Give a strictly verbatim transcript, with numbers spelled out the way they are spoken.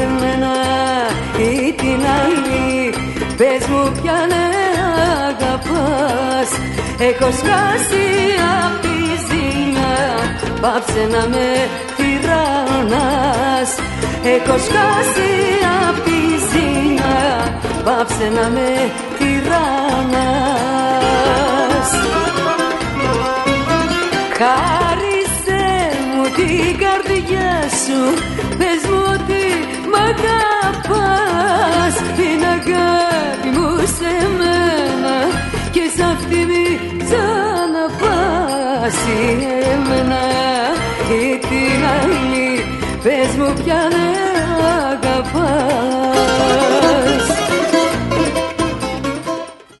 εμένα ή την άλλη, πες μου ποιαν αγαπάς. Έχω σκάσει απ' τη ζήλια, πάψε να με τυραννάς. Έχω σκάσει απ' τη ζήλια, πάψε να με τυραννάς. Χάρισε μου την καρδιά σου, πες μου ότι μ' αγαπάς. Την αγάπη μου σε μένα και σ' αυτή μη ξαναπάς. Ή εμένα ή την άλλη, πες μου ποιαν